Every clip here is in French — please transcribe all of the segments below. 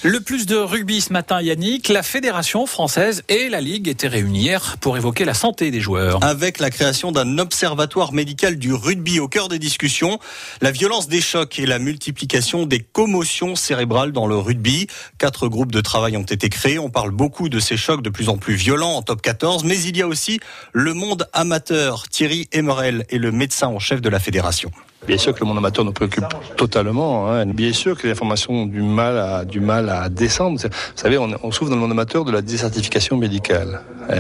Le plus de rugby ce matin, Yannick. La Fédération française et la Ligue étaient réunies hier pour évoquer la santé des joueurs. Avec la création d'un observatoire médical du rugby au cœur des discussions, la violence des chocs et la multiplication des commotions cérébrales dans le rugby. 4 groupes de travail ont été créés. On parle beaucoup de ces chocs de plus en plus violents en top 14, mais il y a aussi le monde amateur. Thierry Emerel est le médecin en chef de la fédération. Bien sûr que le monde amateur nous préoccupe totalement. Bien sûr que les informations ont du mal à descendre. Vous savez, on souffre dans le monde amateur de la désertification médicale.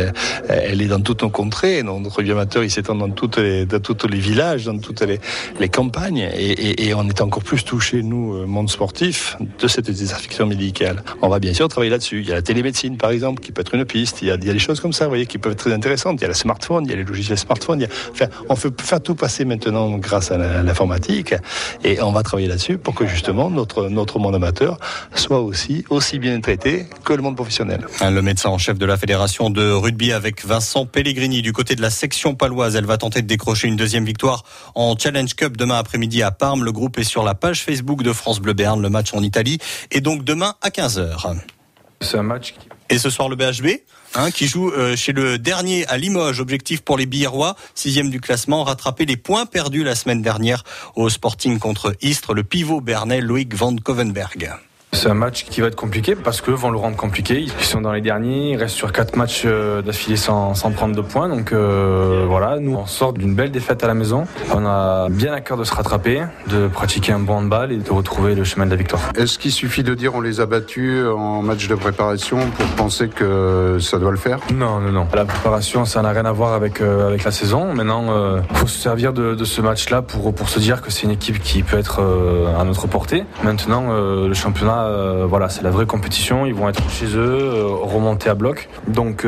Elle est dans toutes nos contrées. Notre rugby amateur, il s'étend dans tous les villages, dans toutes les campagnes. Et on est encore plus touché, nous, monde sportif, de cette désertification médicale. On va bien sûr travailler là-dessus. Il y a la télémédecine, par exemple, qui peut être une piste. Il y a des choses comme ça, vous voyez, qui peuvent être très intéressantes. Il y a le smartphone, il y a les logiciels smartphone. On peut faire tout passer maintenant grâce à l'informatique, et on va travailler là-dessus pour que justement notre monde amateur soit aussi bien traité que le monde professionnel. Le médecin en chef de la fédération de rugby avec Vincent Pellegrini du côté de la section paloise. Elle va tenter de décrocher une deuxième victoire en Challenge Cup demain après-midi à Parme. Le groupe est sur la page Facebook de France Bleu Béarn. Le match en Italie est donc demain à 15h. C'est un match Et ce soir le BHB qui joue chez le dernier à Limoges. Objectif pour les Biérois, 6e du classement, rattraper les points perdus la semaine dernière au Sporting contre Istres. Le pivot béarnais Loïc Van Kovenberg. C'est un match qui va être compliqué parce que vont le rendre compliqué. Ils sont dans les derniers, ils restent sur 4 matchs d'affilée sans prendre de points. Donc voilà, nous on sort d'une belle défaite à la maison. On a bien à cœur de se rattraper, de pratiquer un bon handball et de retrouver le chemin de la victoire. Est-ce qu'il suffit de dire on les a battus en match de préparation pour penser que ça doit le faire ? Non. La préparation, ça n'a rien à voir avec la saison. Maintenant, faut se servir de ce match-là pour se dire que c'est une équipe qui peut être à notre portée. Maintenant, le championnat, voilà, c'est la vraie compétition. Ils vont être chez eux, remonter à bloc. Donc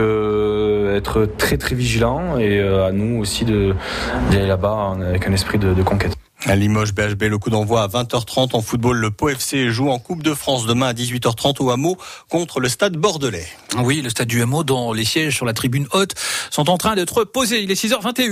être très très vigilant et à nous aussi d'aller là-bas avec un esprit de conquête. À Limoges BHB, le coup d'envoi à 20h30 en football. Le Pau FC joue en Coupe de France demain à 18h30 au Hameau contre le Stade Bordelais. Oui, le stade du Hameau dont les sièges sur la tribune haute sont en train d'être posés. Il est 6h21.